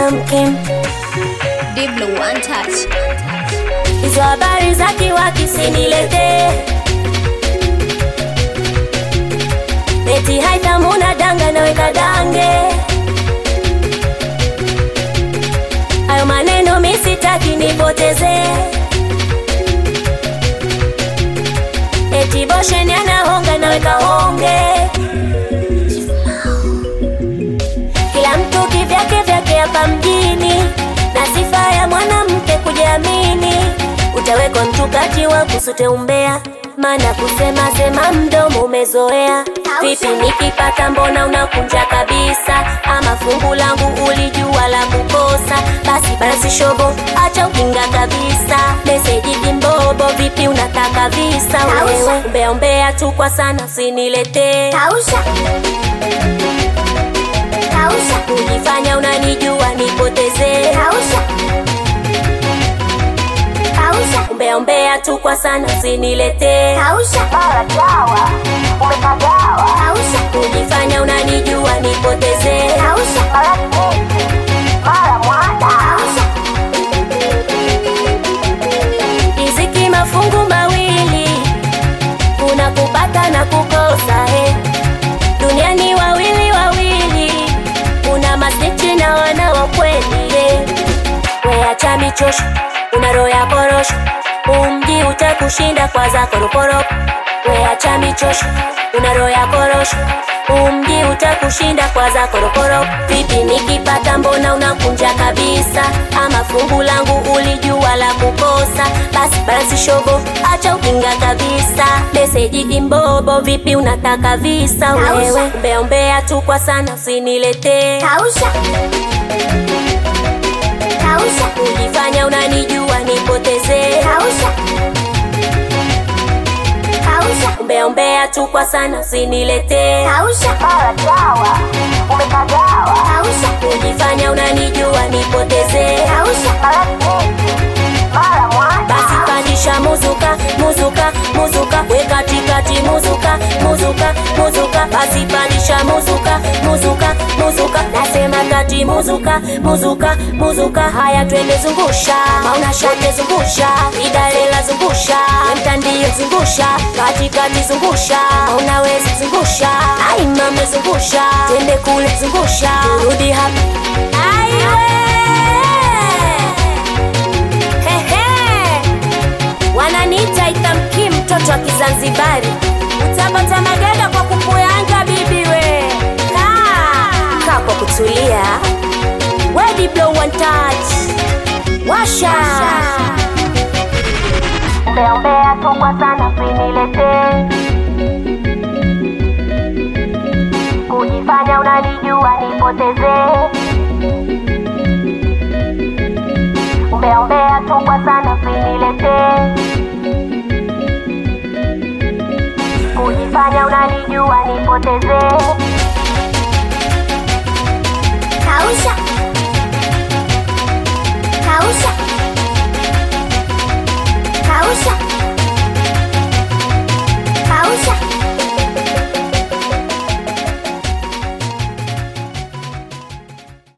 Kim. Diblo one touch. Hizo habari za kiwaki sinilete, eti haitamuna danga naweka dange. Hayo maneno mimi sitaki nipoteze, eti bosheni anahonga naweka honge. Kila mtu kivyake vyake hapa mjini, na sifa ya mwanamke kujiamini. Utawekwa mtu kati wa kusute umbea, maana kusema sema mdomo umezoea. Vipi nikipata mbona unakunja kabisa? Ama fungu langu ulijua la kukosa? Basi shobo, acha ukinga kabisa. Meseji kimbobo, vipi unataka visa? Wewe umbea tu kwa sana usinilete. Kujifanya unanijua nipoteze. Umbea tu kwa sana usinilete. Kujifanya unanijua nipoteze. Riziki mafungu mawili, kuna kupata na kukosa. Duniani wawili wawili, kuna masnichi na wana wa kweli. Weacha michosho, una roho ya korosho, umji utakushinda kwa zako roporopo. Weacha michosho, una roho ya korosho, umji utakushinda kwa zako roporopo. Vipi nikipata mbona unakunja kabisa? Ama fungu langu ulijua la kukosa? Basi shobo, acha ukinga kabisa. Meseji kimbobo, vipi unataka visa? Wewe umbea tu kwa sana usinilete. Kujifanya unanijua nipoteze. Umbea tu kwa sana usinilete. Kujifanya unanijua nipoteze. Basi pandisha muzuka, muzuka, muzuka, we katikati muzuka, muzuka, muzuka. Basi pandisha muzuka, muzuka, muzuka, nasema kati muzuka, muzuka, muzuka. Haya twende zungusha, mauna shate zungusha, idalela zungusha, mtandio zungusha, katikati zungusha, unaweza zungusha, ai mame zungusha, twende kule zungusha, rudi hapa. Wananiita Itamki, mtoto wa Kizanzibari. Utapata maganda kwa kupuyanga bibi we. Kaa kwa kutulia. We Diblo one touch. Washa. Umbea tu kwa sana usinilete. Kujifanya unanijua nipoteze. Umbea tu kwa sana usinilete. Kujifanya unanijua nipoteze.